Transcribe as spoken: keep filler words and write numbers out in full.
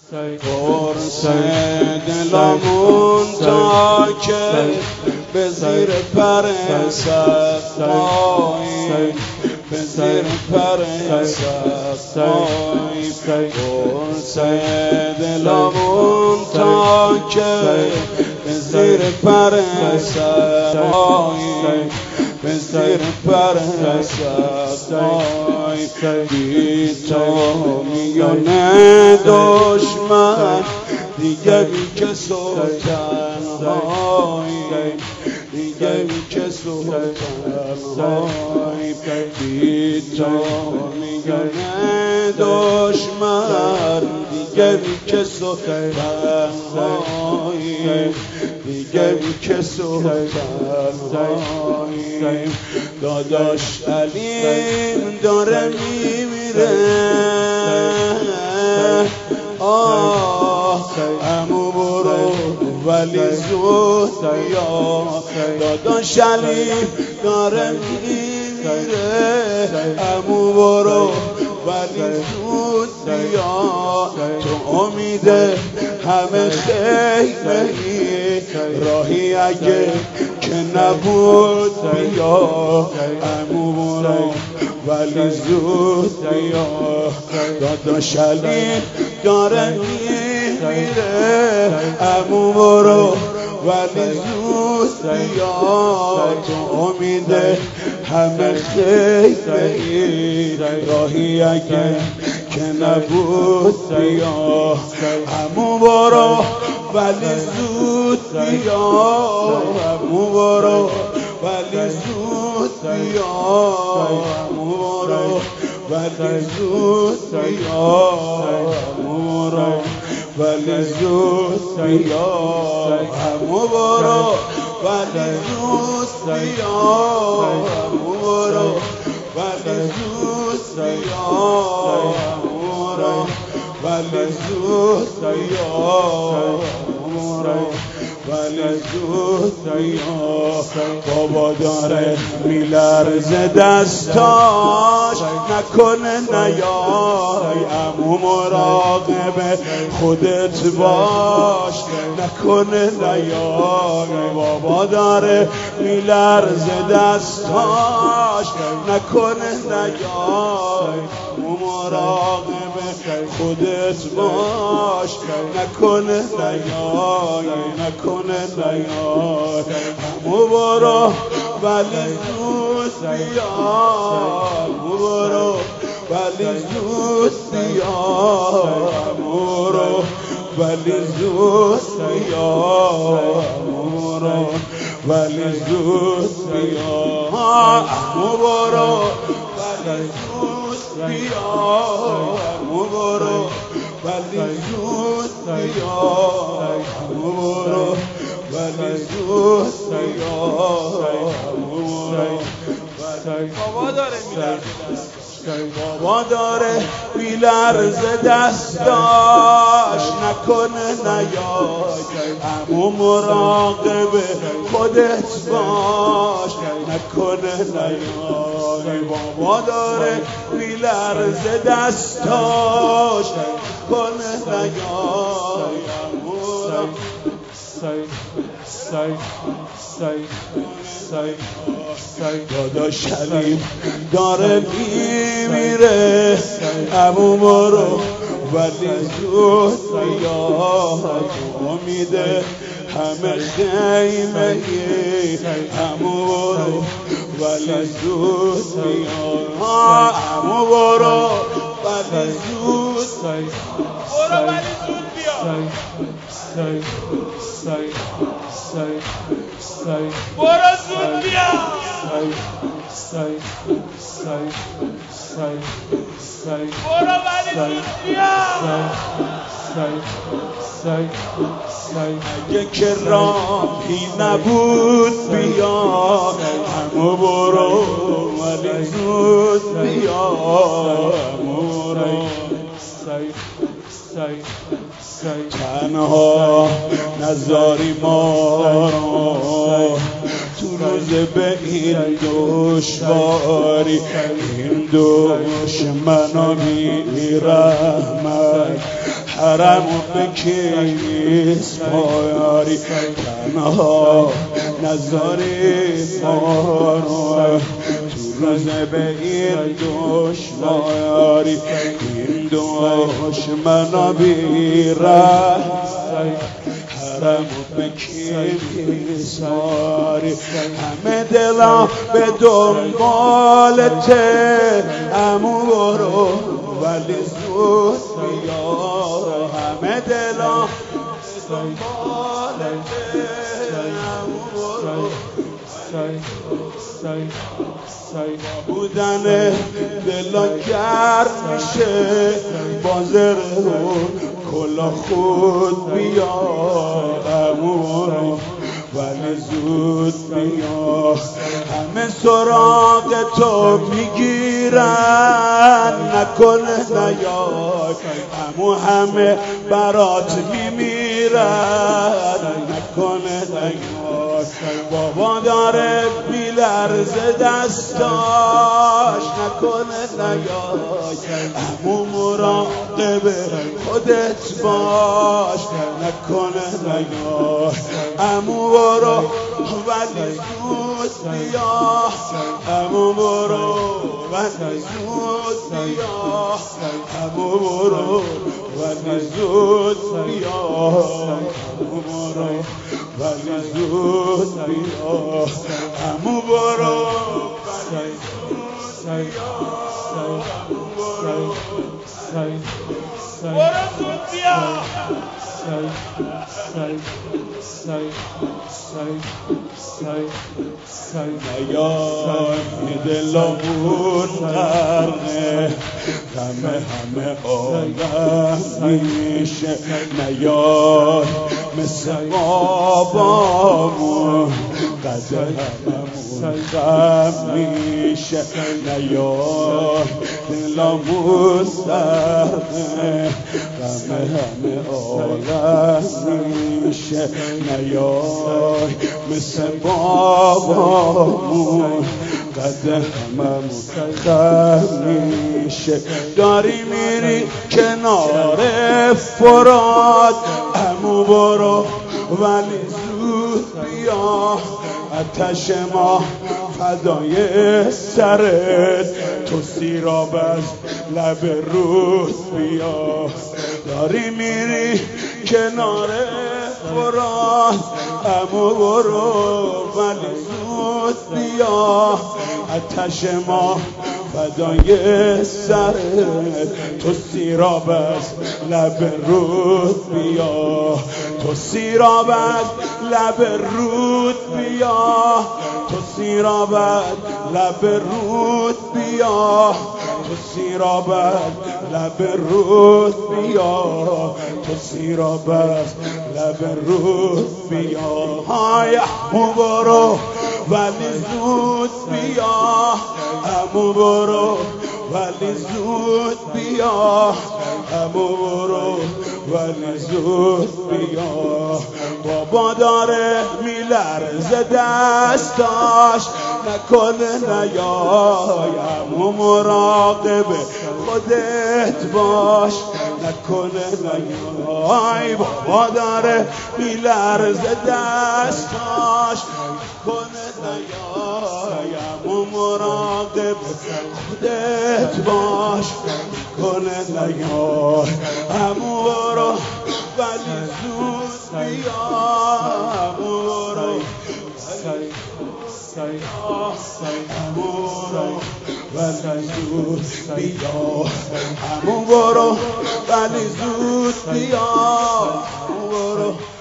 قرص دلمون تا که به زیر پر سقای به زیر پر سقای قرص دلمون تا که به زیر پر سقای به زیر پر سقای بی تو میونه دشمن دیگه بی کس و تنهای دیگه بی کس و تنهای بی تو میونه دشمن دیگه بی کس و تنهای دیگه بی کس و تنهای داداش علیم داره میمیره آه عمو برو ولی زود بیا داداش علیم داره میمیره عمو برو ولی زود بیا تو امید همه خیلی راهی اگه که نبود بیا عمو برو ولی زود بیا داداش علیم داره میمیره عمو برو ولی زود بیا تو امید همه خیلی راهی اگه که نبود بیا عمو برو ولی زود بیا عمو برو ولی زود بیا عمو برو ولی زود بیا عمو برو ولی زود بیا عمو برو ولی زود بیا عمو برو ولی زود بیا عمو برو ولی زود بیا عمو برو ولی زود بیا بابا داره میلرزه دستاش نکنه نیای عمو مراقب خودت باش نکنه نیای بابا داره میلرزه دستاش نکنه نیای عمو مراقب خودت باش نکنه نیای نکنه نیای عمو برو ولی زود بیا عمو برو ولی زود بیا عمو برو ولی زود بیا عمو برو ولی زود بیا عمو برو ولی زود بیا عمو برو ولی زود بیا عمو برو ولی زود بیا عمو برو بابا داره میلرزه بابا داره میلرزه دستاش نکنه نیای عمو مراقب خودت باش نکنه نیای بابا داره میلرزه دستاش نکنه نیای عمو داداش علیم داره میمیره عمو برو ولی زود بیا تو امید همه خیمه عمو برو ولی زود بیا عمو برو ولی زود برو ولی زود بیا برو زود بیا برو ولی زود بیا اگه که راهی نبود بیا عمو برو ولی زود بیا عمو برو تنها نذاری ما تو روز به این دشواری این دشمنا بی رحمت حرمو بکی سپاری تنها نذاری ما رو تو روز به این دشواری این دشمنا بیره حرمو بکی سپاری همه دلا به دنبالته عمو برو ولی زود بیا همه دلا دنبالته عمو برو بودن دلا گرم میشه بازر کلا خود بیا عمو برو ولی زود بیا همه سراغ تو میگیرن نکنه نیای عمو همه برات میمیرن نکنه نیای بابا داره میلرزه دستاش نکنه نیای عمو مراقب خودت باش نکنه نیای عمو برو ولی زود بیا عمو برو ولی زود بیا عمو برو ولی زود بیا عمو برو ولی زود بیا عمو برو ولی زود بیا عمو برو برو زود بیا نیای دلمون غرقه همه همه عالم میشه نیای مثل بابامون قدر هممون غم میشه نیای دلمون غرقه همه همه عالم میشه نیای مثل بابامون قد هممون خم میشه داری میری کنار فرات عمو برو ولی زود بیا آتش ما فدای سرت تو سیراب از لب رود بیا داری میری کنار فرات عمو برو ولی زود بیا آتش ما فدای سرت تو سیراب از لب رود بیا تو سیراب از لب رود بیا تو سیراب از لب رود بیا تو سیراب از لب رود بیا تو سیراب از لب رود بیا های عمو برو ولی زود بیا عمو برو ولی زود بیا عمو برو ولی زود بیا بابا داره میلرزه دستاش نکنه نیای عمو مراقب خودت باش نکنه نیای بابا داره میلرزه دستاش نکنه نیای عمو مراقب خودت باش نکنه نیای عمو برو ولی زود بیا عمو برو عمو برو ولی زود بیا عمو برو ولی زود بیا عمو برو